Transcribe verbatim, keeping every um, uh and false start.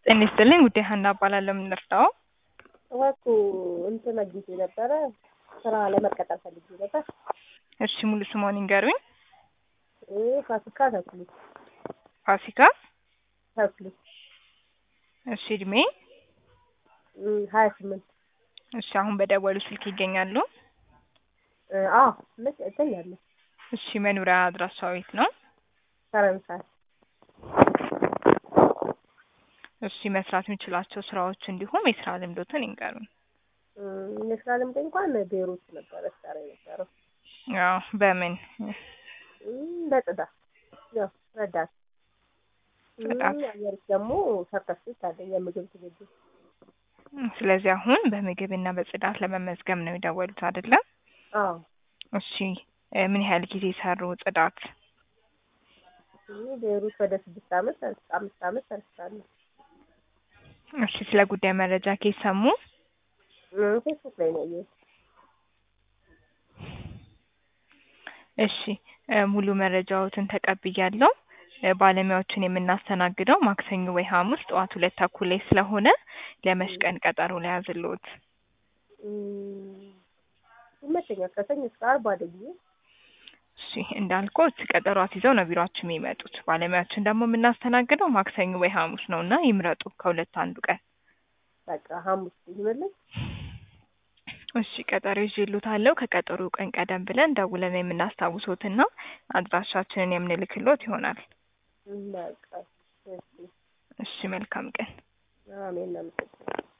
ጤና ይስጥልኝ ውዴ ሀና እባላለሁ። ምን ልርዳው? እኮ እንትን አግኝቼ ነበረ ስራ ለመቀጠር ፈልጌ ነበር። እሺ ሙሉ ስምዎን ይንገሩኝ? እ ፋሲካ ተክሉ። ፋሲካ ተክሉ። እሺ እድሜ? እም ሀያ ስምንት እሺ አሁን በደወሉ ስልክ ይገኛሉ? እ አዎ ልክ እገኛለሁ። እሺ መኖሪያ አድራሻው የት ነው? ፈረንሳይ። እሺ መስራት የሚችላቸው ስራዎች እንዲሁም የስራ ልምዶትን ይንገሩኝ? እም የስራ ልምድ እንኳን ቤይሩት ነበረ ስሰራ የነበረው። አዎ በምን? እም በጽዳት ያው ረዳት። ጽዳት። እም አየር ደግሞ ሰርተፍኬት አለኝ የምግብ ዝግጅት። ስለዚህ አሁን በምግብና በጽዳት ለመመዝገብ ነው የደወሉት አይደለ? አዎ። እሺ ምን ያህል ጊዜ ሰሩ ጽዳት? እኔ ቤይሩት ወደ ስድስት አመት አምስት አመት ሰርቻለሁ። እሺ ስለ ጉዳይ መረጃ ከየት ሰሙ? እም ፌስቡክ ላይ ነው ያየሁት። እሺ ሙሉ መረጃዎትን ተቀብያለሁ። ባለሙያዎችን የምናስተናግደው ማክሰኞ ወይ ሐሙስ ጠዋት ሁለት ተኩል ላይ ስለሆነ ለመች ቀን ቀጠሮ ልያዝልዎት? እም ይመቸኛል ከሰኞ እስከ ዓርብ ባለው ጊዜ። እሺ እንዳልኩት ቀጠሮ አስይዘው ነው ቢሮአችን የሚመጡት። ባለሙያዎችን ደግሞ የምናስተናግደው ማክሰኞ ወይ ሐሙስ ነውና ይምረጡ ከሁለት አንዱ ቀን። በቃ ሐሙስ ይሁንልኝ። እሺ ቀጠሮ ይዤልዎታለሁ። ከቀጠሮው ቀን ቀደም ብለን ደውለን የምናስታውሶትና አድራሻችንን የምንልክልዎት ይሆናል። በቃ እሺ። እሺ መልካም ቀን። አሜን።